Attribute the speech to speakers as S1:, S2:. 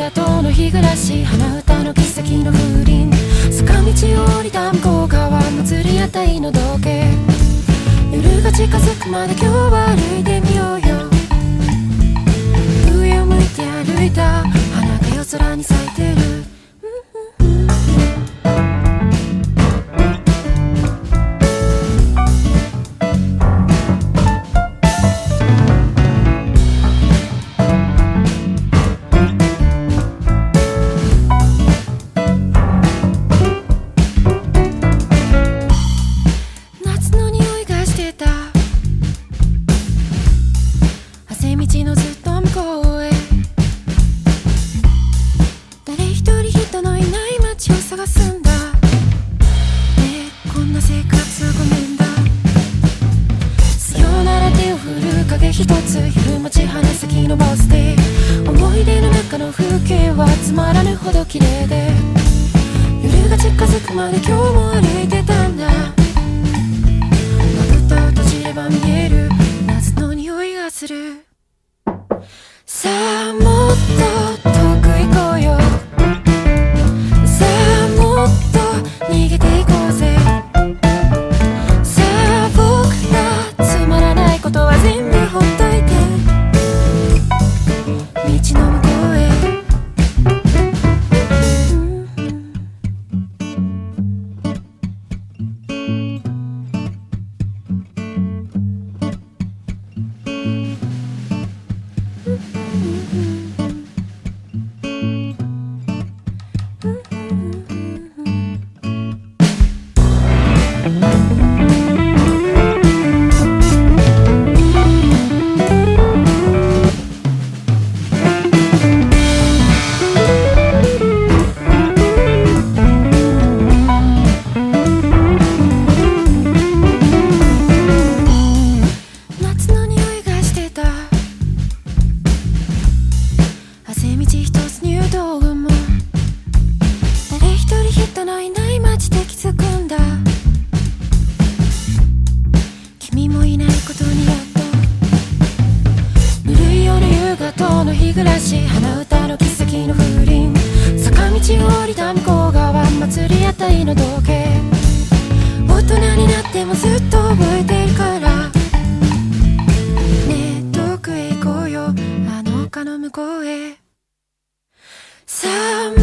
S1: 方の日暮らし、鼻歌の奇跡の風鈴、坂道を降りた向こう側、祭り屋台の時計、夜が近づくまで今日は歩いてみようよ。上を向いて歩いた花が夜空に咲いてる。道のずっと向こうへ、誰一人人のいない街を探すんだ。ねえ、こんな生活はごめんだ。さよなら手を振る影一つ、夜街花咲のバス停、思い出の中の風景はつまらぬほど綺麗で、夜が近づくまで今日も歩いてたんだ。まぶたを閉じれば見える夏の匂いがする。さあもっと遠く行こうよ。さあもっと逃げていこうぜ。さあ僕らつまらないことは全部ほっといて、道の向こうへ。汗道一つ入道雲も誰一人人のいない街で気づくんだ。君もいないことにやっと、ぬるい夜夕方の日暮らし、鼻歌の奇跡の風鈴、坂道を降りた向こう側、祭り屋台の時計、大人になってもずっと覚えてるから。ねえ遠くへ行こうよ、あの丘の向こうへ。さあ